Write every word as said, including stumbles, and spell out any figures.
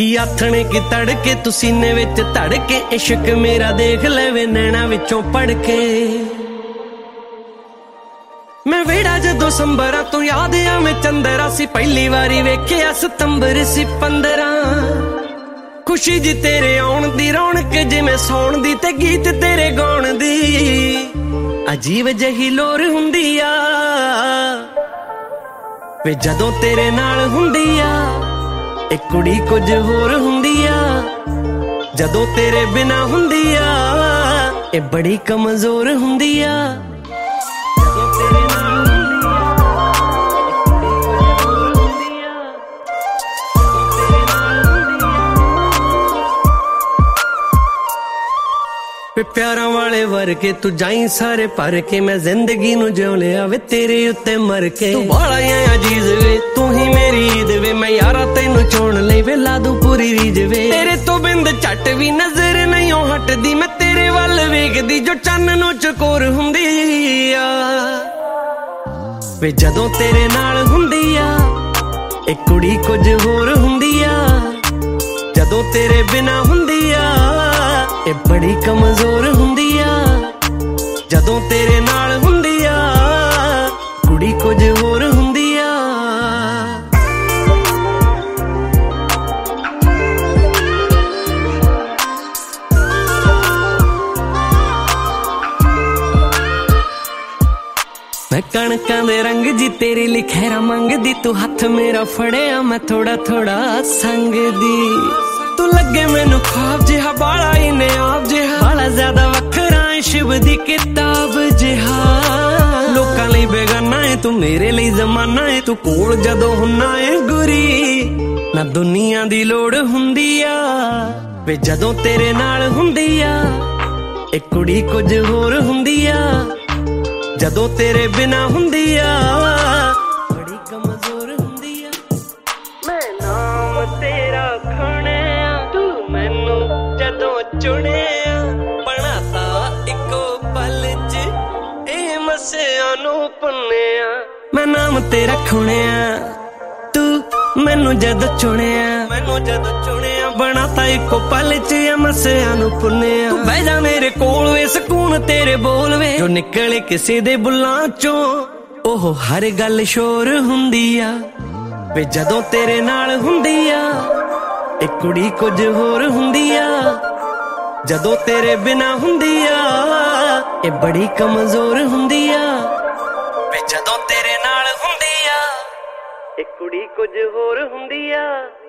ਅੱਖੀ ਆਥਣੇ ਕੀ ਤੜਕੇ ਤੂੰ ਸੀਨੇ ਵਿੱਚ ਧੜਕੇ ਇਸ਼ਕ ਮੇਰਾ ਦੇਖ ਲੈਵੇ ਨੈਣਾ ਵਿੱਚੋਂ ਪੜ ਕੇ। ਮੈਂ ਵੇੜਾ ਜਦੋਂ ਸੰਬਰਾਂ ਤੋਂ ਯਾਦ ਆਵੇਂ ਚੰਦਰਾ ਸੀ ਪਹਿਲੀ ਵਾਰੀ ਵੇਖਿਆ ਸਤੰਬਰ ਸੀ ਪੰਦਰਾਂ। ਖੁਸ਼ੀ ਜੀ ਤੇਰੇ ਆਉਣ ਦੀ ਰੌਣਕ ਜਿਵੇਂ ਸੌਣ ਦੀ ਤੇ ਗੀਤ ਤੇਰੇ ਗਾਉਣ ਦੀ ਅਜੀਬ ਜਿਹੀ ਲੋਰ ਹੁੰਦੀ ਆ ਵੇ ਜਦੋਂ ਤੇਰੇ ਨਾਲ ਹੁੰਦੀ ਆ। ਇਹ ਕੁੜੀ ਕੁਝ ਹੋਰ ਹੁੰਦੀ ਆ ਜਦੋਂ ਤੇਰੇ ਬਿਨਾ ਹੁੰਦੀ ਆ। ਇਹ ਬੜੀ ਕਮਜ਼ੋਰ ਹੁੰਦੀ ਆ ਜਦੋਂ ਤੇਰੇ ਨਾਲ ਹੁੰਦੀ ਆ। ਵੇ ਪਿਆਰਾਂ ਵਾਲੇ ਵਰਗੇ ਤੂੰ ਜਾਈ ਸਾਰੇ ਭਰ ਕੇ ਮੈਂ ਜ਼ਿੰਦਗੀ ਨੂੰ ਜਿਉ ਲਿਆ ਵੇ ਤੇਰੇ ਉੱਤੇ ਮਰ ਕੇ। ਤੂੰ ਬਾਲਾ ਅਜੀਜ਼ ਵੇ ਤੂੰ ਹੀ ਮੇਰੀ ਈਦ ਵੇ ਮੈਂ ਯਾਰਾ ਤੈਨੂੰ ਚੋਣ ਲਈ ਵੇ ਲਾ ਦੂੰ ਪੂਰੀ ਰੀਝ ਵੇ। ਤੇਰੇ ਤੋਂ ਬਿੰਦ ਝੱਟ ਵੀ ਨਜ਼ਰ ਨਹੀਂ ਓ ਹਟਦੀ ਮੈਂ ਤੇਰੇ ਵੱਲ ਵੇਖਦੀ ਜੋ ਚੰਨ ਨੂੰ ਚਕੋਰ ਹੁੰਦੀ ਆ ਵੇ ਜਦੋਂ ਤੇਰੇ ਨਾਲ ਹੁੰਦੀ ਆ। ਇਹ ਕੁੜੀ ਕੁਝ ਹੋਰ ਹੁੰਦੀ ਆ ਜਦੋਂ ਤੇਰੇ ਬਿਨਾ ਹੁੰਦੀ ਆ। ਇਹ ਬੜੀ ਕਮਜ਼ੋਰ ਹੁੰਦੀ ਆ ਜਦੋਂ ਤੇਰੇ ਨਾਲ ਹੁੰਦੀ ਆ। ਕੁੜੀ ਕੁਝ ਹੋਰ ਹੁੰਦੀ ਆ। ਮੈਂ ਕਣਕਾਂ ਦੇ ਰੰਗ ਜੀ ਤੇਰੀ ਲਿਖੈਰਾ ਮੰਗਦੀ ਤੂੰ ਹੱਥ ਮੇਰਾ ਫੜਿਆ ਮੈਂ ਥੋੜਾ ਥੋੜਾ ਸੰਗਦੀ। ਤੂੰ ਲੱਗੇ ਮੈਨੂੰ ख्वाब ਜਿਹਾ ਬਾਲਾ ਇਨੇ ਆਪ ਜਿਹਾ ਬਾਲਾ ਜ਼ਿਆਦਾ ਵੱਖਰਾ ਏ ਸ਼ਿਵ ਦੀ ਕਿਤਾਬ ਜਿਹਾ। ਲੋਕਾਂ ਲਈ ਬੇਗਾਨਾ ਏ ਤੂੰ ਮੇਰੇ ਲਈ ਜ਼ਮਾਨਾ ਏ ਤੂੰ ਕੋਲ ਜਦੋਂ ਹੁੰਨਾ ਏ ਗੁਰੀ ਨਾ ਦੁਨੀਆ ਦੀ ਲੋੜ ਹੁੰਦੀ ਆ ਵੇ ਜਦੋਂ ਤੇਰੇ ਨਾਲ ਹੁੰਦੀ ਆ। ਇਹ ਕੁੜੀ ਕੁਝ ਹੋਰ ਹੁੰਦੀ ਆ ਜਦੋਂ ਤੇਰੇ ਬਿਨਾ ਹੁੰਦੀ ਆ। ਬੜੀ ਕਮਜ਼ੋਰ ਹੁੰਦੀ ਆ। ਮੈਂ ਨਾਮ ਤੇਰਾ ਖੁਣਿਆ ਤੂੰ ਮੈਨੂੰ ਜਦੋਂ ਚੁਣਿਆ ਬਣਾਤਾ ਇੱਕੋ ਪਲ ਚ ਇਹ ਮਸਿਆਂ ਨੂੰ ਪੁੰਨਿਆ। ਮੈਂ ਨਾਮ ਤੇਰਾ ਖੁਣਿਆ ਤੂੰ ਮੈਨੂੰ ਜਦੋਂ ਚੁਣਿਆ ਮੈਨੂੰ ਜਦੋਂ ਚੁਣਿਆ ਬਣਾਤਾ ਇੱਕੋ ਪਲ ਚ ਇਹ ਮਸਿਆਂ ਨੂੰ ਪੁੰਨਿਆ। ਤੂੰ ਬਹਿ ਜਾ ਮੇਰੇ ਕੋਲ ਵੇ ਸਕੂਨ ਤੇਰੇ ਬੋਲ ਵੇ ਜੋ ਨਿਕਲੇ ਕਿਸੇ ਦੇ ਬੁੱਲਾਂ ਚੋਂ ਉਹ ਹਰ ਗੱਲ ਸ਼ੋਰ ਹੁੰਦੀ ਆ ਵੇ ਜਦੋਂ ਤੇਰੇ ਨਾਲ ਹੁੰਦੀ ਆ। ਇਹ ਕੁੜੀ ਕੁਝ ਹੋਰ ਹੁੰਦੀ ਆ ਜਦੋਂ ਤੇਰੇ ਬਿਨਾ ਹੁੰਦੀ ਆ। ਇਹ ਬੜੀ ਕਮਜ਼ੋਰ ਹੁੰਦੀ ਆ ਵੇ ਜਦੋਂ ਤੇਰੇ ਨਾਲ ਹੁੰਦੀ ਆ। ਇਹ ਕੁੜੀ ਕੁਝ ਹੋਰ ਹੁੰਦੀ ਆ।